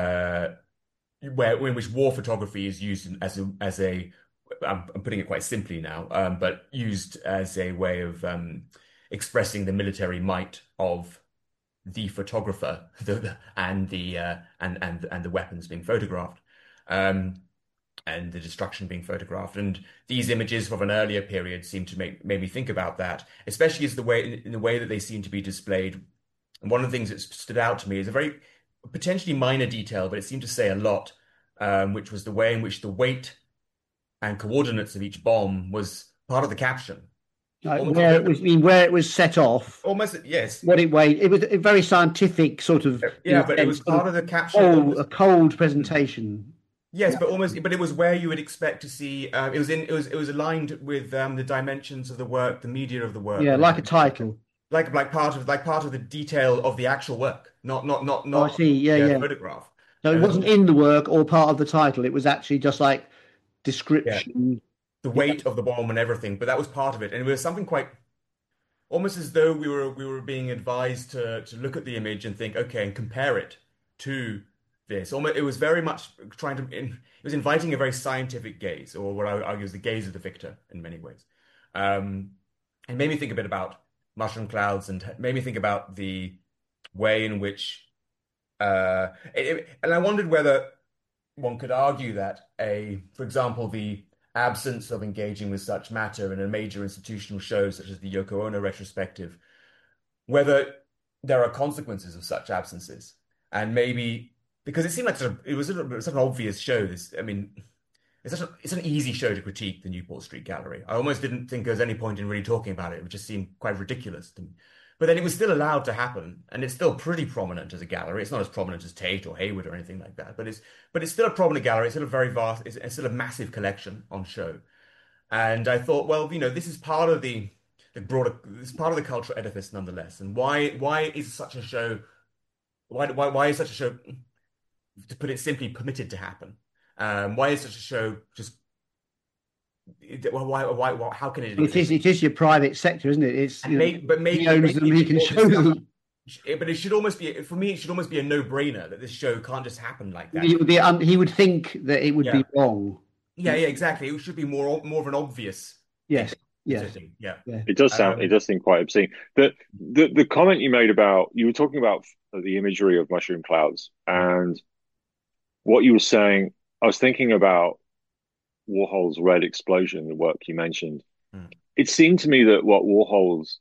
S3: in which war photography is used as a I'm putting it quite simply now, but used as a way of expressing the military might of the photographer and the weapons being photographed, and the destruction being photographed. And these images from an earlier period seem to make me think about that, especially as in the way that they seem to be displayed. And one of the things that stood out to me is a very potentially minor detail, but it seemed to say a lot, which was the way in which the weight and coordinates of each bomb was part of the caption.
S1: Like
S3: Almost,
S1: where it was, I mean, where it was set off,
S3: almost, yes.
S1: what it weighed. It was a very scientific sort of, in
S3: Yeah,
S1: a
S3: but it was
S1: sense, sort of
S3: part of the caption,
S1: cold,
S3: almost.
S1: a cold presentation.
S3: Yes, but almost, but it was where you would expect to see. It was aligned with the dimensions of the work, the media of the work,
S1: Yeah,
S3: and
S1: like a title.
S3: like part of the detail of the actual work,
S1: Oh, I
S3: not
S1: see. Yeah,
S3: yeah,
S1: yeah.
S3: photograph.
S1: So it
S3: And
S1: wasn't in the work or part of the title. It was actually just like
S3: yeah,
S1: description.
S3: the
S1: Yeah,
S3: weight of the bomb and everything, but that was part of it, and it was something quite almost as though we were being advised to look at the image and think, okay, and compare it to this. Almost, it was very much it was inviting a very scientific gaze, or what I would argue is the gaze of the victor in many ways. Um, and made me think a bit about mushroom clouds, and made me think about the way in which, and I wondered whether one could argue that for example, the absence of engaging with such matter in a major institutional show such as the Yoko Ono retrospective, whether there are consequences of such absences, and maybe because it seemed like it was such an obvious show. This, I mean, it's an easy show to critique the Newport Street Gallery. I almost didn't think there was any point in really talking about it. It just seemed quite ridiculous to me. But then it was still allowed to happen, and it's still pretty prominent as a gallery. It's not as prominent as Tate or Hayward or anything like that, but it's still a prominent gallery. It's still a very vast, it's still a massive collection on show. And I thought, well, this is part of the broader, it's part of the cultural edifice nonetheless. And why is such a show? Why is such a show, to put it simply, permitted to happen? Why is such a show just? How can it
S1: it is.
S3: exist?
S1: It is your private sector, isn't it? It's
S3: And but
S1: he owns them. He can show them.
S3: but it should almost be for me. It should almost be a no-brainer that this show can't just happen like that.
S1: It would be. He would think that it would
S3: Yeah,
S1: be wrong.
S3: yeah, exactly. It should be more of an obvious thing.
S1: Yes. Yes.
S3: Yeah.
S1: Yeah.
S2: It
S3: Um,
S2: does seem quite obscene. The comment you made about, you were talking about the imagery of mushroom clouds, and what you were saying, I was thinking about Warhol's Red Explosion, the work you mentioned.
S3: mm,
S2: It seemed to me that what Warhol's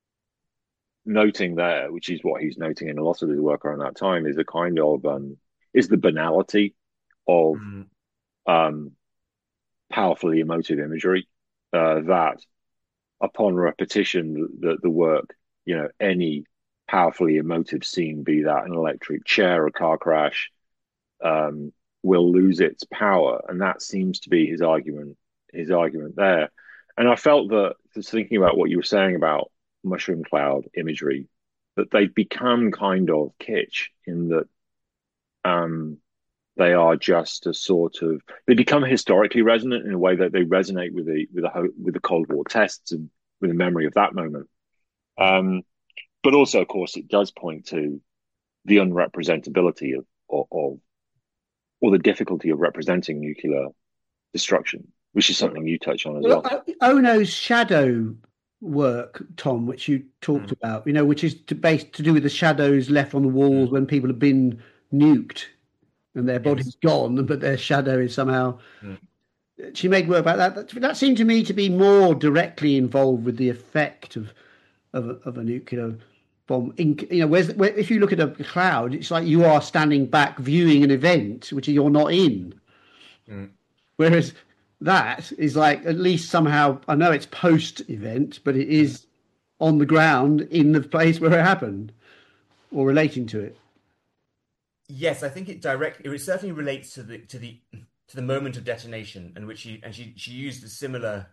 S2: noting there, which is what he's noting in a lot of his work around that time, is a kind of is the banality of
S3: mm,
S2: um, powerfully emotive imagery. That upon repetition, the work, any powerfully emotive scene, be that an electric chair, a car crash, um, will lose its power, and that seems to be his argument. His argument there, and I felt that, just thinking about what you were saying about mushroom cloud imagery, that they've become kind of kitsch in that um, they are just a sort of, they become historically resonant in a way that they resonate with the Cold War tests and with the memory of that moment. Um, but also, of course, it does point to the unrepresentability of or the difficulty of representing nuclear destruction, which is something you touch on as
S1: Well,
S2: well.
S1: Ono's shadow work, Tom, which you talked
S3: mm,
S1: about, which is to do with the shadows left on the walls
S3: mm.
S1: when people have been nuked and their
S3: Yes.
S1: body's gone, but their shadow is somehow.
S3: Mm.
S1: She made work about that. That seemed to me to be more directly involved with the effect of a nuclear bomb. If you look at a cloud, it's like you are standing back viewing an event which you're not in.
S3: Mm.
S1: Whereas that is like, at least somehow, I know it's post event, but it is on the ground in the place where it happened or relating to it.
S3: Yes, I think it certainly relates to the moment of detonation, in which she used a similar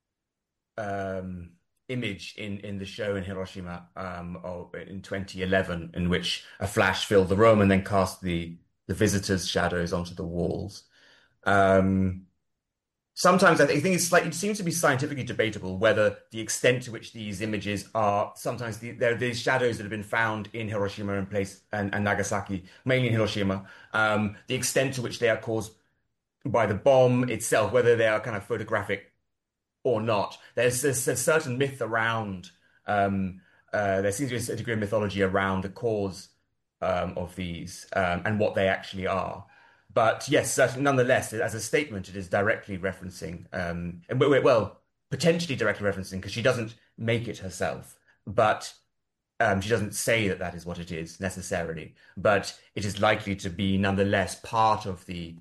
S3: um, image in the show in Hiroshima in 2011, in which a flash filled the room and then cast the visitors' shadows onto the walls. Um, Sometimes I think it seems to be scientifically debatable whether the extent to which these images are sometimes there are these shadows that have been found in Hiroshima and Nagasaki, mainly in Hiroshima, the extent to which they are caused by the bomb itself, whether they are kind of photographic or not. There's a certain myth around, there seems to be a degree of mythology around the cause of these and what they actually are. But yes, certainly, nonetheless, as a statement, it is directly referencing, well, potentially directly referencing, because she doesn't make it herself, but She doesn't say that that is what it is necessarily, but it is likely to be nonetheless part of the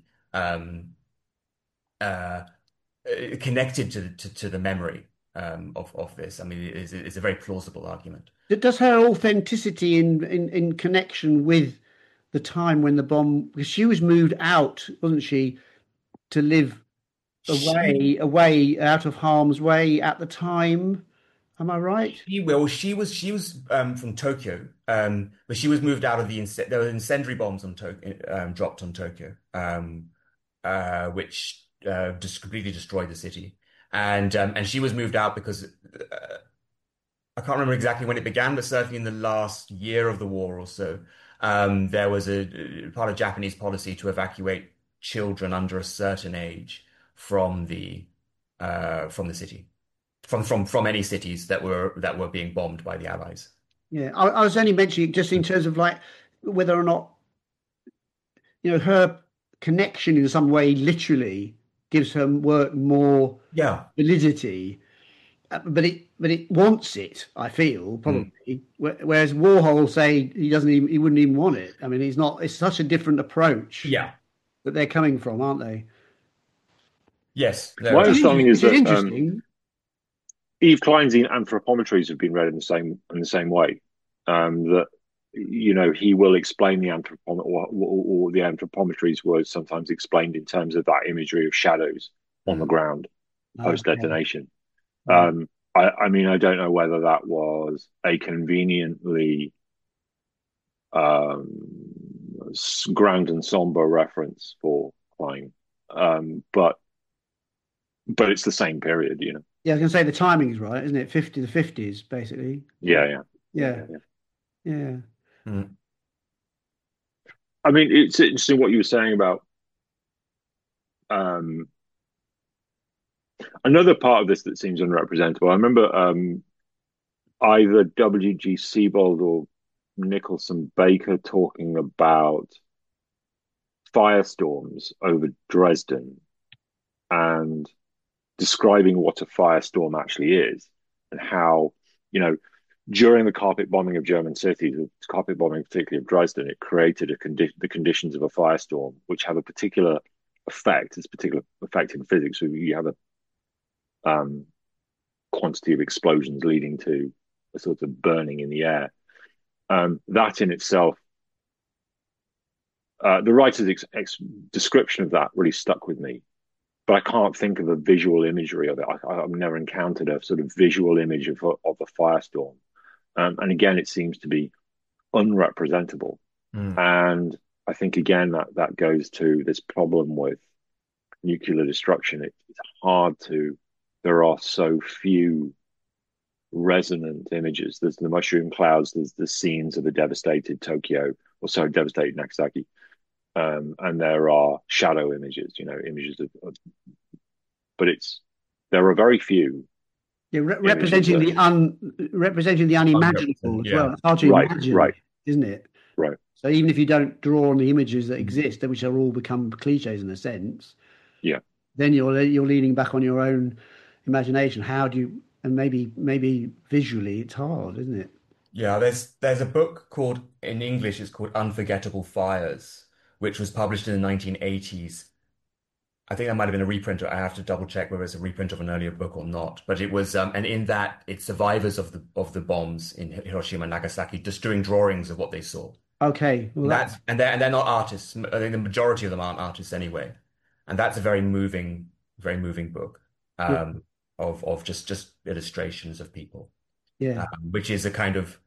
S3: uh, connected to the memory of this. I mean, it's a very plausible argument.
S1: Does her authenticity in connection with the time when the bomb, because she was moved out, wasn't she, to live
S3: She
S1: away out of harm's way at the time? Am I right?
S3: she was from Tokyo, but she was moved out of there were incendiary bombs on Tokyo dropped on Tokyo, which just completely destroyed the city, and she was moved out because I can't remember exactly when it began, but certainly in the last year of the war or so, there was a part of Japanese policy to evacuate children under a certain age from the city, from any cities that were being bombed by the Allies.
S1: Yeah, I was only mentioning just in terms of like whether or not her connection in some way literally gives her work more
S3: Yeah.
S1: validity, but it wants it. I feel
S3: Mm.
S1: probably, whereas Warhol say he wouldn't even want it. I mean, he's not. It's such a different approach
S3: Yeah.
S1: that they're coming from, aren't they?
S3: Yes.
S2: My
S3: No.
S2: understanding is
S1: Which is
S2: that
S1: interesting.
S2: Eve Klein's anthropometries have been read in the same way. That he will explain the or the anthropometries were sometimes explained in terms of that imagery of shadows on the
S3: Mm.
S2: ground post
S1: Okay.
S2: detonation.
S1: Right.
S2: I mean, I don't know whether that was a conveniently um, grand and somber reference for Klein, but it's the same period.
S1: Yeah, I was going to say the timing is right, isn't it? 50 the 50s, basically.
S2: Yeah, yeah, yeah,
S1: Yeah,
S2: yeah, yeah.
S1: yeah.
S3: Mm.
S2: I mean, it's interesting what you were saying about um, another part of this that seems unrepresentable. I remember either W.G. Siebold or Nicholson Baker talking about firestorms over Dresden and describing what a firestorm actually is and how, you know, during the carpet bombing of German cities, the carpet bombing particularly of Dresden, it created the conditions of a firestorm, which have a particular effect. It's a particular effect in physics. So you have a quantity of explosions leading to a sort of burning in the air. That in itself, the writer's description of that really stuck with me. But I can't think of a visual imagery of it. I've never encountered a sort of visual image of a firestorm. And again, it seems to be unrepresentable.
S3: Mm.
S2: And I think again that goes to this problem with nuclear destruction. It's hard to. There are so few resonant images. There's the mushroom clouds. There's the scenes of the devastated Tokyo, or so devastated Nagasaki, and there are shadow images. Images but there are very few
S1: Yeah,
S2: images that
S1: representing the unimaginable as well.
S3: Yeah.
S1: It's hard to
S2: right,
S1: imagine,
S2: right,
S1: isn't it?
S2: right.
S1: So even if you don't draw on the images that exist, which are all become cliches in a sense,
S2: Yeah.
S1: then you're leaning back on your own imagination. How do you? And maybe visually, it's hard, isn't it?
S3: Yeah, there's a book called in English it's called Unforgettable Fires, which was published in the 1980s. I think that might have been a reprint. I have to double check whether it's a reprint of an earlier book or not. But it was, and in that, it's survivors of the bombs in Hiroshima and Nagasaki just doing drawings of what they saw.
S1: Okay, well,
S3: And they're not artists. I think the majority of them aren't artists anyway. And that's a very moving book
S1: yeah,
S3: of just illustrations of people,
S1: yeah,
S3: which is a kind of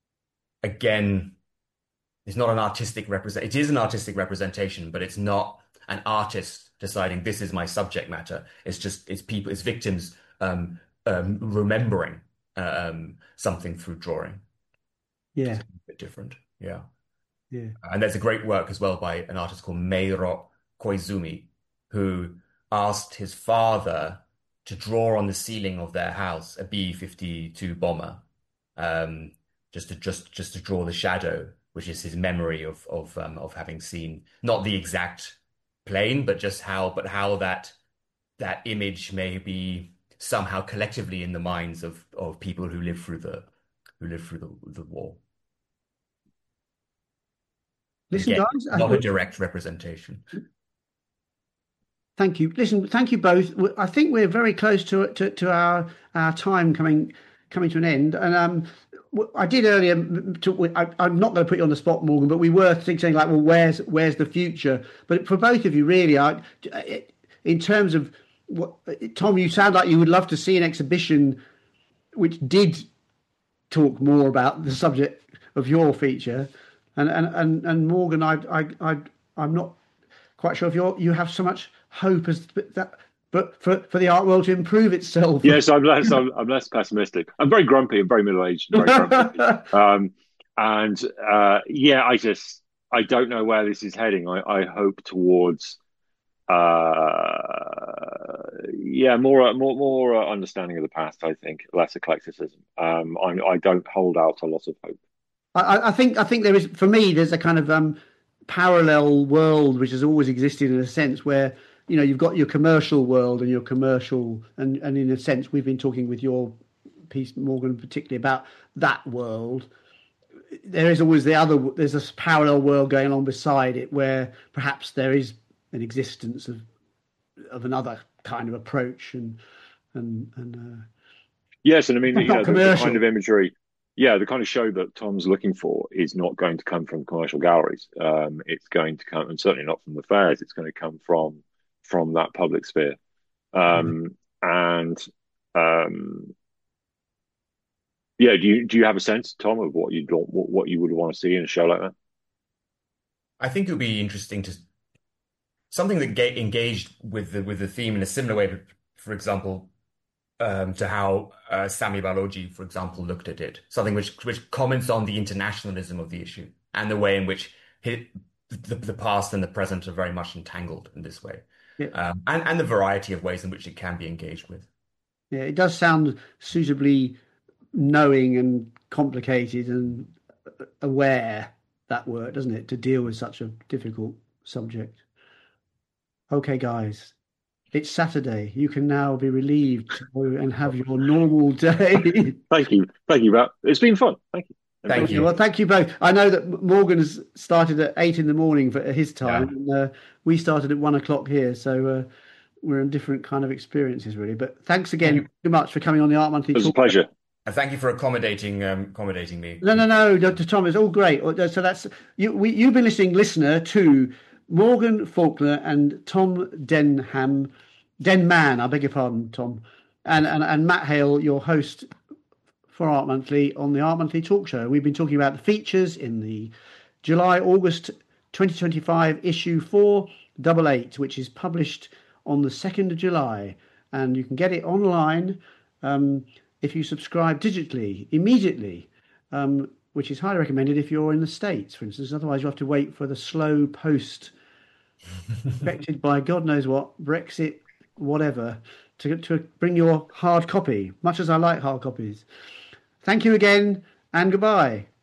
S3: again, it's not an artistic represent. It is an artistic representation, but it's not an artist deciding this is my subject matter. It's people, it's victims remembering something through drawing, which is
S1: yeah,
S3: a bit different. Yeah.
S1: yeah.
S3: And there's a great work as well by an artist called Meiro Koizumi, who asked his father to draw on the ceiling of their house a B-52 bomber, um, just to draw the shadow, which is his memory of having seen not the exact plane, but just how that image may be somehow collectively in the minds of people who who lived through the war.
S1: Listen,
S3: Again,
S1: guys,
S3: not a direct representation.
S1: thank you. Listen, thank you both. I think we're very close to our time coming to an end. And I did earlier. I'm not going to put you on the spot, Morgan, but we were saying like, well, where's the future? But for both of you, really, in terms of what, Tom, you sound like you would love to see an exhibition which did talk more about the subject of your feature, and Morgan, I'm not quite sure if you have so much hope as that, but for the art world to improve itself.
S2: Yes, I'm less pessimistic. I'm very grumpy. I'm very middle aged. Very grumpy. Yeah, I don't know where this is heading. I hope towards more understanding of the past. I think less eclecticism. I don't hold out a lot of hope.
S1: I think there is, for me, there's a kind of parallel world which has always existed in a sense where, you know, you've got your commercial world and your commercial, and in a sense we've been talking with your piece, Morgan, particularly about that world. There is always there's this parallel world going on beside it where perhaps there is an existence of another kind of approach and
S2: yes, and I mean, the kind of imagery. Yeah, the kind of show that Tom's looking for is not going to come from commercial galleries. It's going to come, and certainly not from the fairs. It's going to come from that public sphere. Yeah, do you have a sense, Tom, of what you would want to see in a show like that?
S3: I think it would be interesting to something that engaged with the theme in a similar way, for example, to how Sami Balogi, for example, looked at it. Something which comments on the internationalism of the issue and the way in which the past and the present are very much entangled in this way, and the variety of ways in which it can be engaged with.
S1: Yeah, it does sound suitably knowing and complicated and aware, that work, doesn't it, to deal with such a difficult subject. Okay, guys. It's Saturday. You can now be relieved to go and have your normal day.
S2: Thank you, Matt. It's been fun. Thank you.
S3: Thank you.
S1: Well, thank you both. I know that Morgan has started at 8 a.m. for his time, and we started at 1 o'clock here, so we're in different kind of experiences, really. But thanks again so much for coming on the Art Monthly.
S2: It was a pleasure.
S3: And thank you for accommodating me.
S1: No, Dr. Tom, it's all great. So that's you've been listener, to Morgan Faulkner and Tom Denman. I beg your pardon, Tom, and Matt Hale, your host for Art Monthly on the Art Monthly Talk Show. We've been talking about the features in the July-August 2025 issue 488, which is published on the 2nd of July, and you can get it online if you subscribe digitally immediately, which is highly recommended if you're in the States, for instance. Otherwise, you have to wait for the slow post affected by God knows what, Brexit, whatever, to bring your hard copy, much as I like hard copies. Thank you again, and goodbye.